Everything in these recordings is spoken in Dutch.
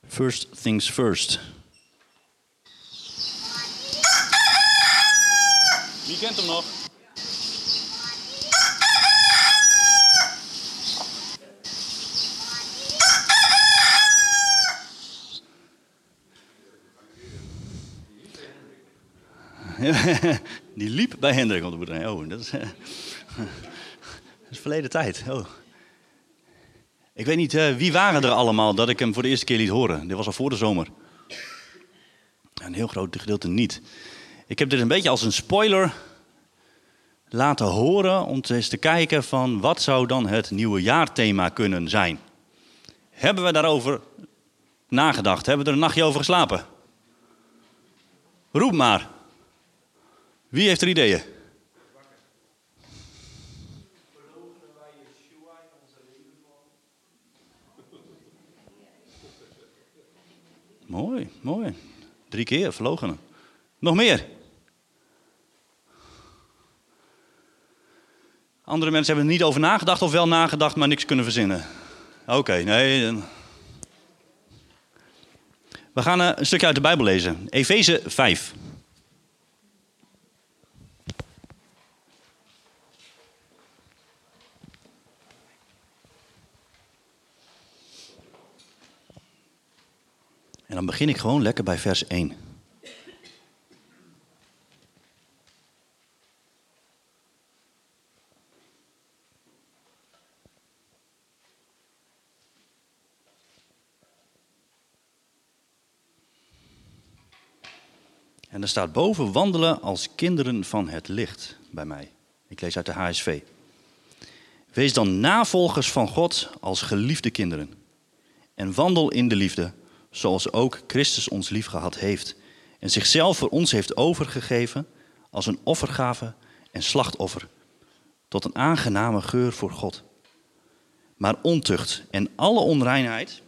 First things first. Wie kent hem nog? Die liep bij Hendrik op de boerderij. Oh, dat is verleden tijd. Oh. Ik weet niet, wie waren er allemaal dat ik hem voor de eerste keer liet horen? Dit was al voor de zomer. Een heel groot gedeelte niet. Ik heb dit een beetje als een spoiler laten horen om eens te kijken van wat zou dan het nieuwe jaarthema kunnen zijn. Hebben we daarover nagedacht? Hebben we er een nachtje over geslapen? Roep maar. Wie heeft er ideeën? Mooi, mooi. 3 keer verloochenen. Nog meer? Andere mensen hebben er niet over nagedacht of wel nagedacht, maar niks kunnen verzinnen. Oké, nee. We gaan een stukje uit de Bijbel lezen. Efeze 5. En dan begin ik gewoon lekker bij vers 1. En er staat boven wandelen als kinderen van het licht bij mij. Ik lees uit de HSV. Wees dan navolgers van God als geliefde kinderen. En wandel in de liefde, zoals ook Christus ons liefgehad heeft. En zichzelf voor ons heeft overgegeven als een offergave en slachtoffer. Tot een aangename geur voor God. Maar ontucht en alle onreinheid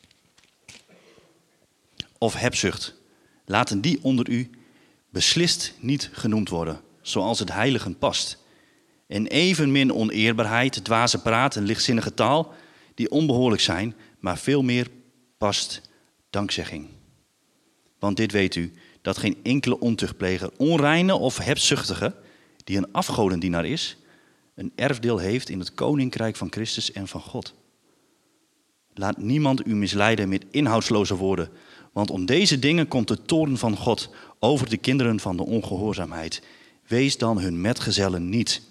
of hebzucht, laten die onder u beslist niet genoemd worden, zoals het heiligen past. En evenmin oneerbaarheid, dwaze praat en lichtzinnige taal, die onbehoorlijk zijn, maar veel meer past dankzegging. Want dit weet u, dat geen enkele ontuchtpleger, onreine of hebzuchtige, die een afgodendienaar is, een erfdeel heeft in het koninkrijk van Christus en van God. Laat niemand u misleiden met inhoudsloze woorden, want om deze dingen komt de toorn van God over de kinderen van de ongehoorzaamheid. Wees dan hun metgezellen niet.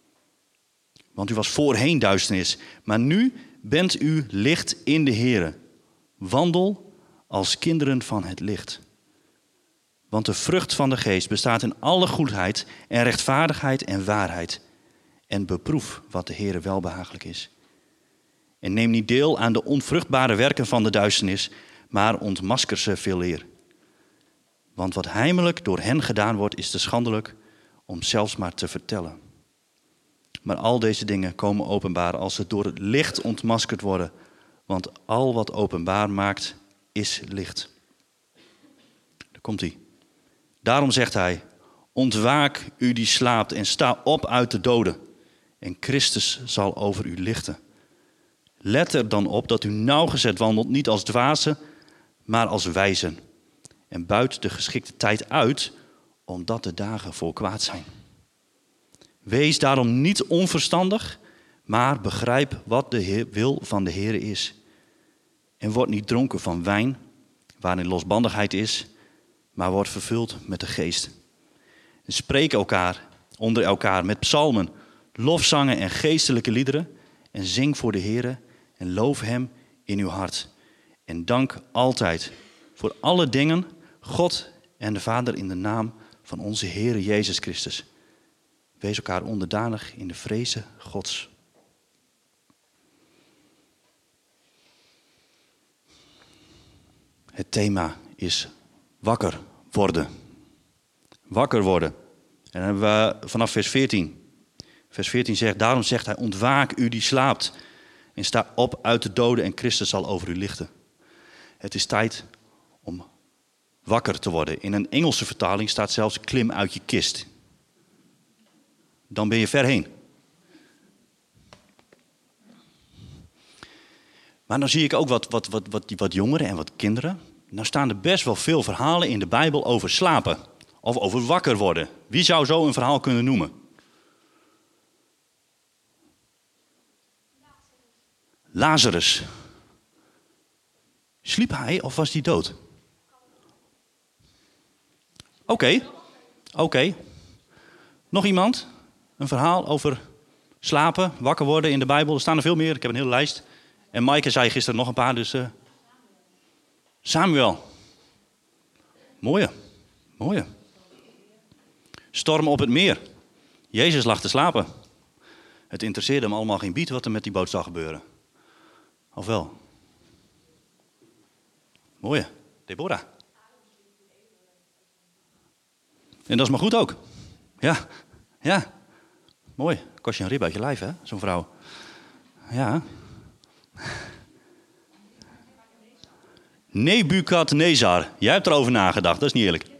Want u was voorheen duisternis, maar nu bent u licht in de Here. Wandel als kinderen van het licht. Want de vrucht van de geest bestaat in alle goedheid en rechtvaardigheid en waarheid. En beproef wat de Here welbehagelijk is. En neem niet deel aan de onvruchtbare werken van de duisternis, maar ontmasker ze veeleer. Want wat heimelijk door hen gedaan wordt, is te schandelijk om zelfs maar te vertellen. Maar al deze dingen komen openbaar als ze door het licht ontmaskerd worden. Want al wat openbaar maakt, is licht. Daar komt hij. Daarom zegt hij, ontwaak u die slaapt en sta op uit de doden. En Christus zal over u lichten. Let er dan op dat u nauwgezet wandelt, niet als dwazen, maar als wijzen. En buit de geschikte tijd uit, omdat de dagen vol kwaad zijn. Wees daarom niet onverstandig, maar begrijp wat de wil van de Heer is. En word niet dronken van wijn, waarin losbandigheid is, maar word vervuld met de geest. En spreek elkaar onder elkaar met psalmen, lofzangen en geestelijke liederen. En zing voor de Heer en loof hem in uw hart. En dank altijd voor alle dingen God en de Vader in de naam van onze Heer Jezus Christus. Wees elkaar onderdanig in de vreze Gods. Het thema is wakker worden. Wakker worden. En dan hebben we vanaf vers 14. Vers 14 zegt, daarom zegt hij, ontwaak u die slaapt. En sta op uit de doden en Christus zal over u lichten. Het is tijd om wakker te worden. In een Engelse vertaling staat zelfs klim uit je kist. Dan ben je ver heen. Maar dan zie ik ook wat jongeren en wat kinderen. Nou staan er best wel veel verhalen in de Bijbel over slapen. Of over wakker worden. Wie zou zo een verhaal kunnen noemen? Lazarus. Sliep hij of was hij dood? Oké. Nog iemand? Een verhaal over slapen, wakker worden in de Bijbel. Er staan er veel meer, ik heb een hele lijst. En Maaike zei gisteren nog een paar, dus... Samuel. Mooie. Storm op het meer. Jezus lag te slapen. Het interesseerde hem allemaal geen biet wat er met die boot zou gebeuren. Of wel? Mooie. Deborah. En dat is maar goed ook. Ja. Mooi. Kost je een rib uit je lijf, hè? Zo'n vrouw. Ja. Nebukadnezar. Jij hebt erover nagedacht, dat is niet eerlijk.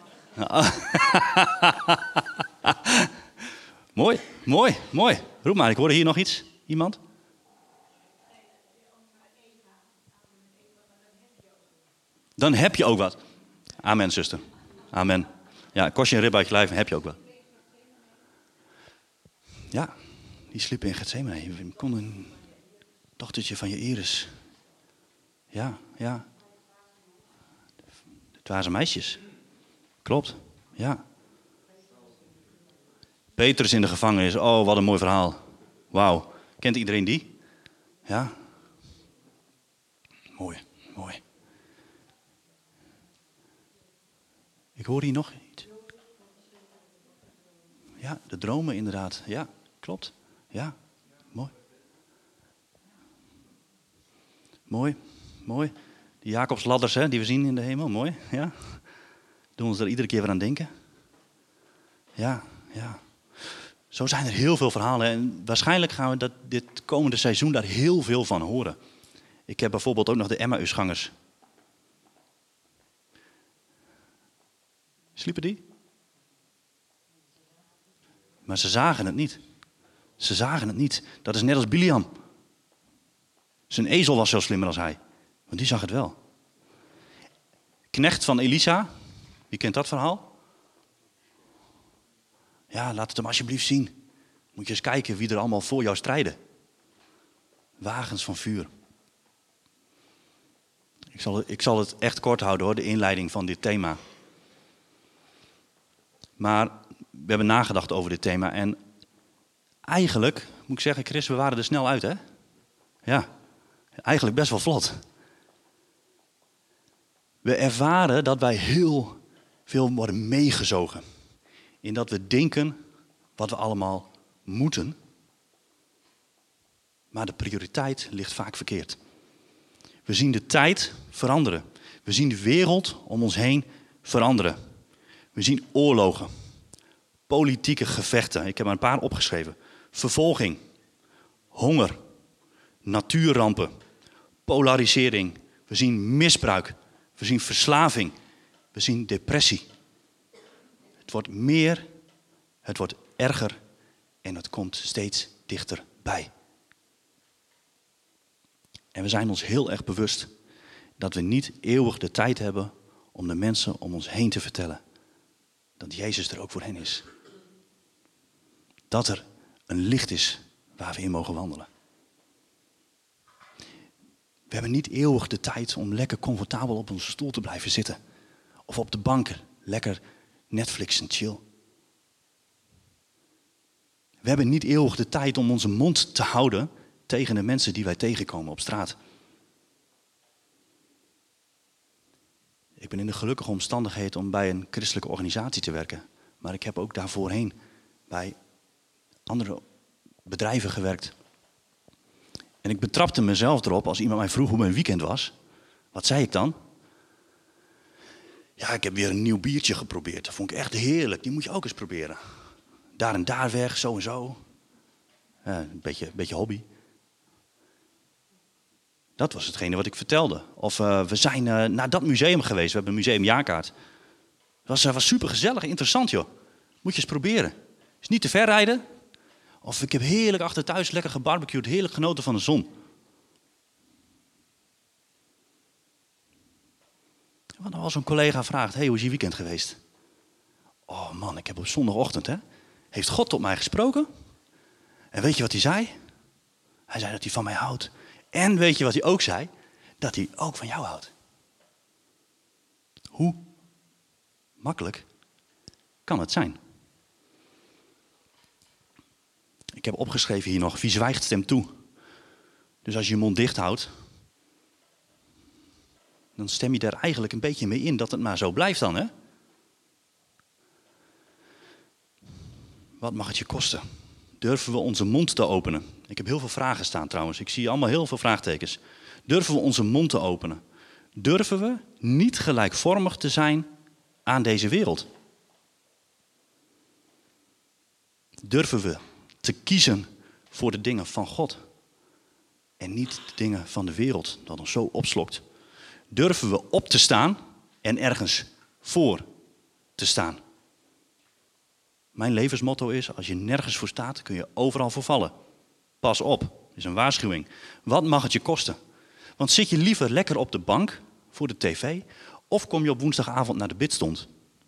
Mooi. Roep maar, ik hoorde hier nog iets. Iemand? Dan heb je ook wat. Amen, zuster. Amen. Ja, kost je een rib uit je lijf en heb je ook wat. Ja, die sliep in Getsemane. Je kon een dochtertje van je Iris. Ja. Het waren meisjes. Klopt, ja. Petrus in de gevangenis. Oh, wat een mooi verhaal. Wauw. Kent iedereen die? Ja. Mooi. Ik hoor hier nog iets. Ja, de dromen inderdaad. Ja, klopt. Ja, mooi. Die Jacobsladders, hè, die we zien in de hemel. Mooi, ja. Doen ons er iedere keer weer aan denken. Ja. Zo zijn er heel veel verhalen. En waarschijnlijk gaan we dit komende seizoen daar heel veel van horen. Ik heb bijvoorbeeld ook nog de Emmausgangers. Sliepen die? Maar ze zagen het niet. Dat is net als Biliam. Zijn ezel was veel slimmer dan hij. Want die zag het wel. Knecht van Elisa. Wie kent dat verhaal? Ja, laat het hem alsjeblieft zien. Moet je eens kijken wie er allemaal voor jou strijden. Wagens van vuur. Ik zal het echt kort houden hoor, de inleiding van dit thema. Maar we hebben nagedacht over dit thema. En eigenlijk, moet ik zeggen, Chris, we waren er snel uit, hè? Ja, eigenlijk best wel vlot. We ervaren dat wij heel veel worden meegezogen. In dat we denken wat we allemaal moeten. Maar de prioriteit ligt vaak verkeerd. We zien de tijd veranderen. We zien de wereld om ons heen veranderen. We zien oorlogen. Politieke gevechten. Ik heb er een paar opgeschreven. Vervolging. Honger. Natuurrampen. Polarisering. We zien misbruik. We zien verslaving. We zien depressie. Het wordt meer. Het wordt erger. En het komt steeds dichterbij. En we zijn ons heel erg bewust dat we niet eeuwig de tijd hebben om de mensen om ons heen te vertellen dat Jezus er ook voor hen is. Dat er een licht is waar we in mogen wandelen. We hebben niet eeuwig de tijd om lekker comfortabel op onze stoel te blijven zitten. Of op de bank lekker Netflix en chill. We hebben niet eeuwig de tijd om onze mond te houden tegen de mensen die wij tegenkomen op straat. Ik ben in de gelukkige omstandigheid om bij een christelijke organisatie te werken. Maar ik heb ook daarvoorheen bij andere bedrijven gewerkt. En ik betrapte mezelf erop als iemand mij vroeg hoe mijn weekend was. Wat zei ik dan? Ja, ik heb weer een nieuw biertje geprobeerd. Dat vond ik echt heerlijk. Die moet je ook eens proberen. Daar en daar weg, zo en zo. Een beetje hobby. Dat was hetgene wat ik vertelde. Of we zijn naar dat museum geweest. We hebben een museumjaarkaart. Het was super gezellig, interessant joh. Moet je eens proberen. Is niet te ver rijden. Of ik heb heerlijk achter thuis lekker gebarbecued. Heerlijk genoten van de zon. Wat als een collega vraagt, hey, hoe is je weekend geweest? Oh man, ik heb op zondagochtend, heeft God tot mij gesproken? En weet je wat hij zei? Hij zei dat hij van mij houdt. En weet je wat hij ook zei? Dat hij ook van jou houdt. Hoe makkelijk kan het zijn? Ik heb opgeschreven hier nog, wie zwijgt stemt toe. Dus als je je mond dicht houdt, dan stem je daar eigenlijk een beetje mee in dat het maar zo blijft dan, hè? Wat mag het je kosten? Durven we onze mond te openen? Ik heb heel veel vragen staan trouwens. Ik zie allemaal heel veel vraagtekens. Durven we onze mond te openen? Durven we niet gelijkvormig te zijn aan deze wereld? Durven we te kiezen voor de dingen van God en niet de dingen van de wereld dat ons zo opslokt? Durven we op te staan en ergens voor te staan? Mijn levensmotto is, als je nergens voor staat, kun je overal voor vallen. Pas op, dat is een waarschuwing. Wat mag het je kosten? Want zit je liever lekker op de bank voor de tv of kom je op woensdagavond naar de bidstond?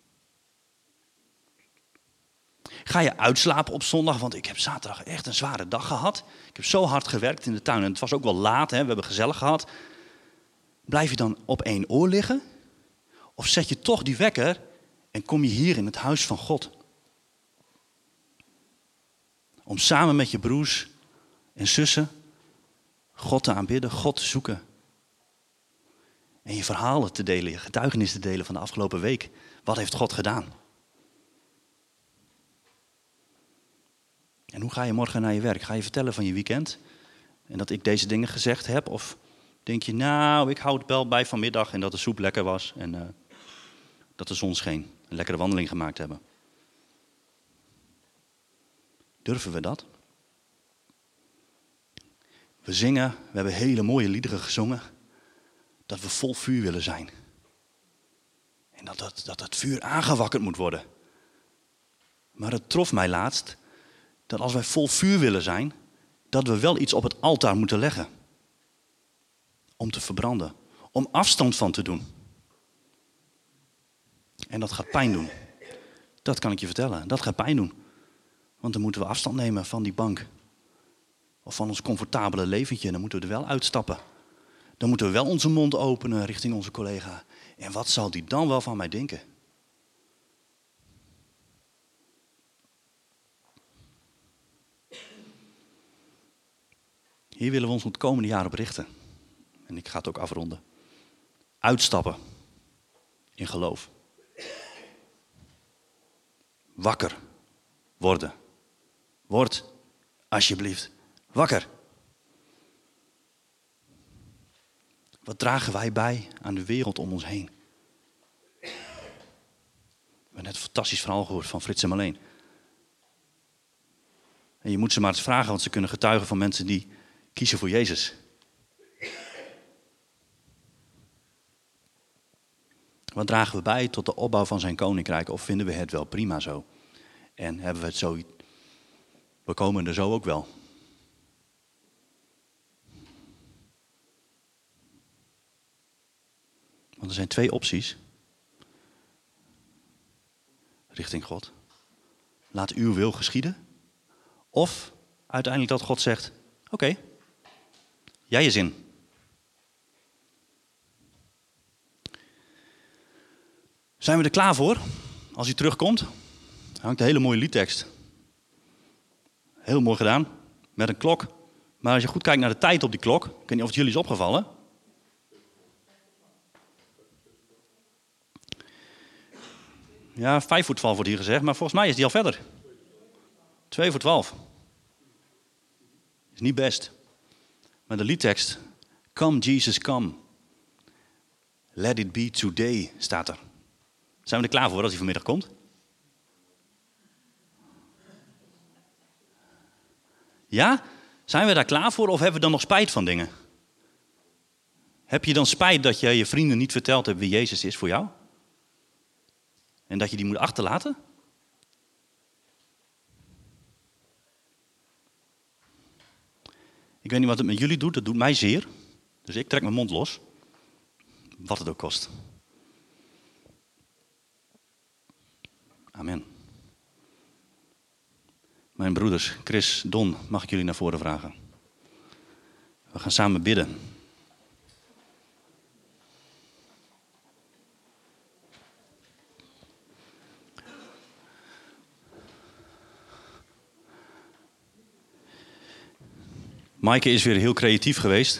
Ga je uitslapen op zondag, want ik heb zaterdag echt een zware dag gehad. Ik heb zo hard gewerkt in de tuin en het was ook wel laat, we hebben gezellig gehad. Blijf je dan op één oor liggen? Of zet je toch die wekker en kom je hier in het huis van God? Om samen met je broers en zussen God te aanbidden, God te zoeken. En je verhalen te delen, je getuigenis te delen van de afgelopen week. Wat heeft God gedaan? En hoe ga je morgen naar je werk? Ga je vertellen van je weekend? En dat ik deze dingen gezegd heb? Of denk je, nou, ik hou het wel bij vanmiddag en dat de soep lekker was en dat de zon scheen. Een lekkere wandeling gemaakt hebben. Durven we dat? We zingen, we hebben hele mooie liederen gezongen, dat we vol vuur willen zijn. En dat het vuur aangewakkerd moet worden. Maar het trof mij laatst, dat als wij vol vuur willen zijn, dat we wel iets op het altaar moeten leggen. Om te verbranden, om afstand van te doen. En dat gaat pijn doen. Dat kan ik je vertellen, dat gaat pijn doen. Want dan moeten we afstand nemen van die bank. Of van ons comfortabele leventje. Dan moeten we er wel uitstappen. Dan moeten we wel onze mond openen richting onze collega. En wat zal die dan wel van mij denken? Hier willen we ons het komende jaar op richten. En ik ga het ook afronden. Uitstappen. In geloof. Wakker worden. Word alsjeblieft wakker. Wat dragen wij bij aan de wereld om ons heen? We hebben net een fantastisch verhaal gehoord van Frits en Marleen. En je moet ze maar eens vragen, want ze kunnen getuigen van mensen die kiezen voor Jezus. Wat dragen we bij tot de opbouw van zijn koninkrijk? Of vinden we het wel prima zo? En hebben we het zo... We komen er zo ook wel. Want er zijn twee opties. Richting God. Laat uw wil geschieden. Of uiteindelijk dat God zegt, oké, jij je zin. Zijn we er klaar voor? Als hij terugkomt, hangt een hele mooie liedtekst. Heel mooi gedaan, met een klok. Maar als je goed kijkt naar de tijd op die klok, ik weet niet of het jullie is opgevallen. Ja, 5:12 wordt hier gezegd, maar volgens mij is die al verder. 2:12. Is niet best. Maar de liedtekst, Come Jesus come. Let it be today, staat er. Zijn we er klaar voor als hij vanmiddag komt? Ja? Zijn we daar klaar voor of hebben we dan nog spijt van dingen? Heb je dan spijt dat je je vrienden niet verteld hebt wie Jezus is voor jou? En dat je die moet achterlaten? Ik weet niet wat het met jullie doet, dat doet mij zeer. Dus ik trek mijn mond los. Wat het ook kost. Amen. Mijn broeders, Chris, Don, mag ik jullie naar voren vragen? We gaan samen bidden. Maaike is weer heel creatief geweest.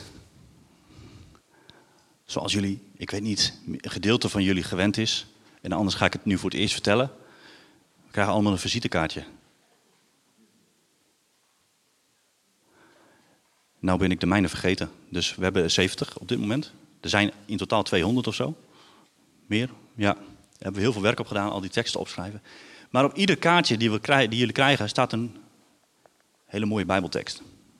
Zoals jullie, ik weet niet, een gedeelte van jullie gewend is. En anders ga ik het nu voor het eerst vertellen. We krijgen allemaal een visitekaartje. Nou ben ik de mijne vergeten. Dus we hebben 70 op dit moment. Er zijn in totaal 200 of zo. Meer, ja. Daar hebben we heel veel werk op gedaan, al die teksten opschrijven. Maar op ieder kaartje die jullie krijgen staat een hele mooie Bijbeltekst.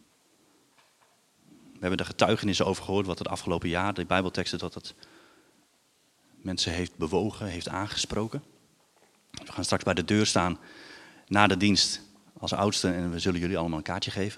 We hebben er getuigenissen over gehoord wat het afgelopen jaar, de Bijbelteksten, dat het mensen heeft bewogen, heeft aangesproken. We gaan straks bij de deur staan na de dienst als oudste en we zullen jullie allemaal een kaartje geven.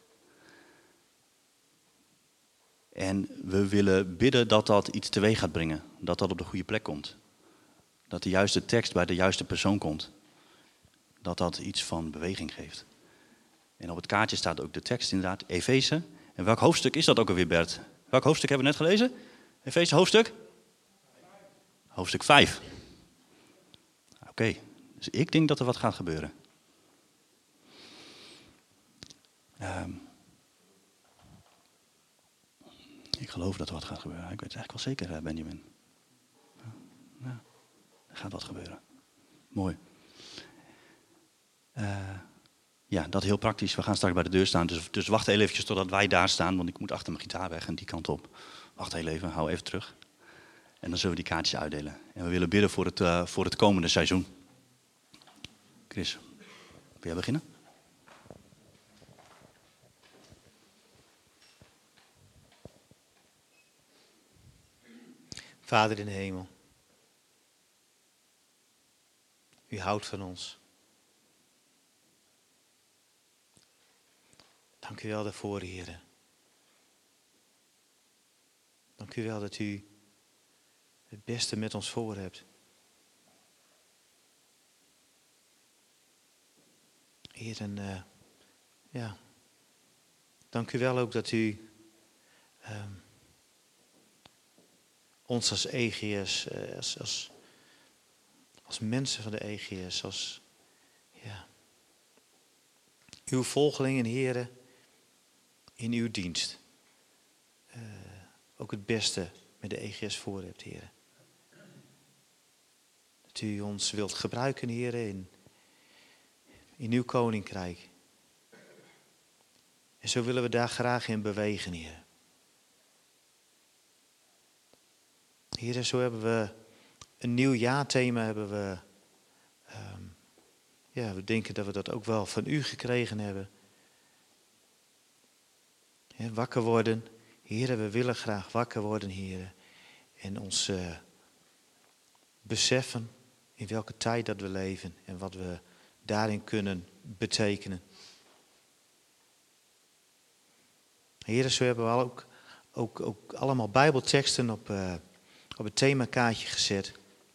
En we willen bidden dat dat iets teweeg gaat brengen, dat dat op de goede plek komt. Dat de juiste tekst bij de juiste persoon komt. Dat dat iets van beweging geeft. En op het kaartje staat ook de tekst inderdaad, Efeze. En welk hoofdstuk is dat ook alweer, Bert? Welk hoofdstuk hebben we net gelezen? Efeze hoofdstuk? Hoofdstuk 5. Oké, dus ik denk dat er wat gaat gebeuren. Ik geloof dat er wat gaat gebeuren. Ik weet het eigenlijk wel zeker, Benjamin. Ja, er gaat wat gebeuren. Mooi. Ja, dat heel praktisch. We gaan straks bij de deur staan. Dus wacht heel eventjes totdat wij daar staan. Want ik moet achter mijn gitaar weg en die kant op. Wacht heel even, hou even terug. En dan zullen we die kaartjes uitdelen. En we willen bidden voor het komende seizoen. Chris, wil jij beginnen? Vader in de hemel. U houdt van ons. Dank u wel daarvoor, Heer. Dank u wel dat u het beste met ons voor hebt. Heer, en dank u wel ook dat u ons als EGS, als mensen van de EGS, als uw volgelingen, heren, in uw dienst. Ook het beste met de EGS voor hebt, heren. Dat u ons wilt gebruiken, heren, in uw koninkrijk. En zo willen we daar graag in bewegen, heren. Heren, zo hebben we een nieuw jaarthema, we denken dat we dat ook wel van u gekregen hebben. Wakker worden. Heren, we willen graag wakker worden, heren. En ons beseffen in welke tijd dat we leven en wat we daarin kunnen betekenen. Heren, zo hebben we ook allemaal Bijbelteksten op het themakaartje gezet.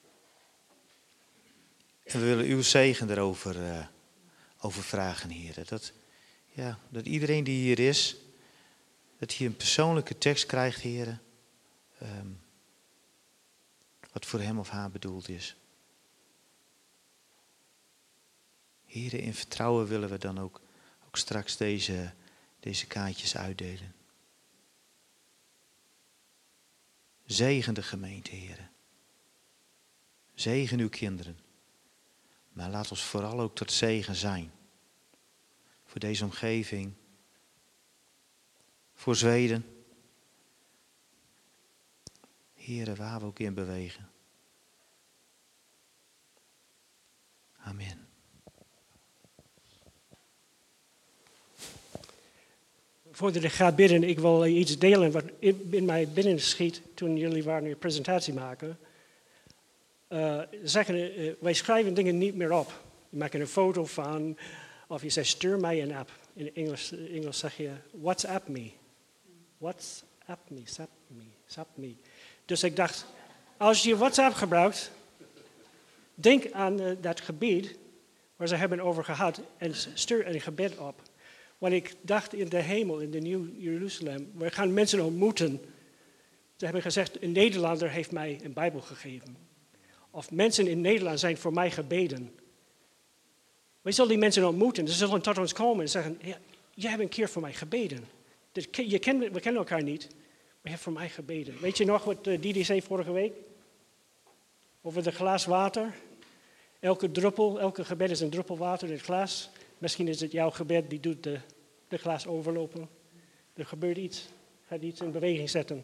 En we willen uw zegen erover over vragen, heren. Dat iedereen die hier is, dat hij een persoonlijke tekst krijgt, heren. Wat voor hem of haar bedoeld is. Heren, in vertrouwen willen we dan ook straks deze kaartjes uitdelen. Zegen de gemeente, heren. Zegen uw kinderen. Maar laat ons vooral ook tot zegen zijn. Voor deze omgeving. Voor Zweden. Heren, waar we ook in bewegen. Amen. Voordat ik ga bidden, ik wil iets delen wat in mij binnen schiet toen jullie waren een presentatie maken. Wij schrijven dingen niet meer op. Je maakt er een foto van, of je zegt stuur mij een app. In Engels zeg je WhatsApp me. WhatsApp me. Dus ik dacht, als je WhatsApp gebruikt, Denk aan dat gebied waar ze hebben over gehad en stuur een gebed op. Want ik dacht in de hemel, in de Nieuw Jeruzalem, we gaan mensen ontmoeten. Ze hebben gezegd, een Nederlander heeft mij een Bijbel gegeven. Of mensen in Nederland zijn voor mij gebeden. Wij zullen die mensen ontmoeten. Ze zullen tot ons komen en zeggen, ja, jij hebt een keer voor mij gebeden. We kennen elkaar niet, maar je hebt voor mij gebeden. Weet je nog wat Didi zei vorige week? Over de glas water. Elke gebed is een druppel water in het glas. Misschien is het jouw gebed, die doet de glas overlopen. Er gebeurt iets. Gaat iets in beweging zetten.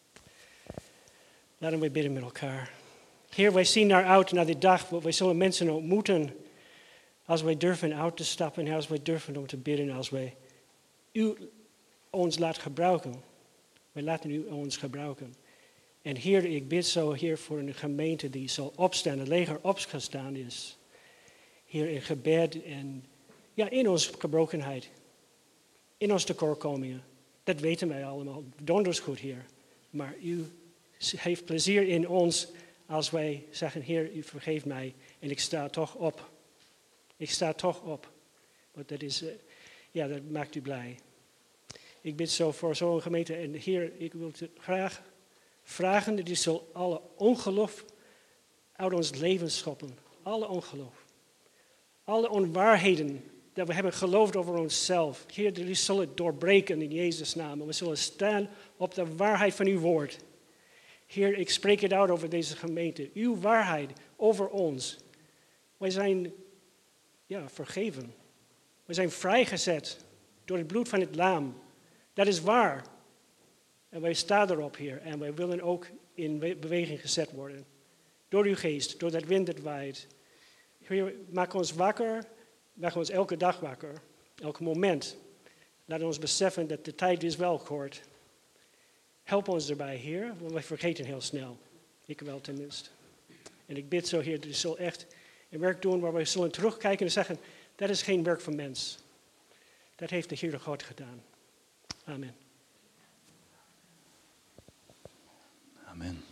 Laten we bidden met elkaar. Heer, wij zien naar die dag, wij zullen mensen ontmoeten. Als wij durven uit te stappen en als wij durven om te bidden, als wij u ons laat gebruiken. Wij laten u ons gebruiken. En Heer, ik bid zo, Heer, voor een gemeente die zal opstaan, het leger opgestaan is. Heer, in gebed en ja, in onze gebrokenheid. In onze tekortkomingen. Dat weten wij allemaal. Donders goed, Heer. Maar u heeft plezier in ons als wij zeggen, Heer, u vergeeft mij en ik sta toch op. Ik sta toch op. Want dat is, dat maakt u blij. Ik bid zo voor zo'n gemeente. En Heer, ik wil graag vragen dat u zal alle ongeloof uit ons leven schoppen. Alle ongeloof. Alle onwaarheden dat we hebben geloofd over onszelf. Heer, dat u zal het doorbreken in Jezus' naam. En we zullen staan op de waarheid van uw woord. Heer, ik spreek het uit over deze gemeente. Uw waarheid over ons. Wij zijn vergeven. We zijn vrijgezet door het bloed van het lam. Dat is waar. En wij staan erop, Heer. En wij willen ook in beweging gezet worden. Door uw geest, door dat wind dat waait. Heer, maak ons wakker. Maak ons elke dag wakker. Elk moment. Laat ons beseffen dat de tijd is wel kort. Help ons erbij, Heer. Want wij vergeten heel snel. Ik wel tenminste. En ik bid zo, Heer, dat u zal echt een werk doen waar wij zullen terugkijken en zeggen, dat is geen werk van mens. Dat heeft de Heer God gedaan. Amen. Amen.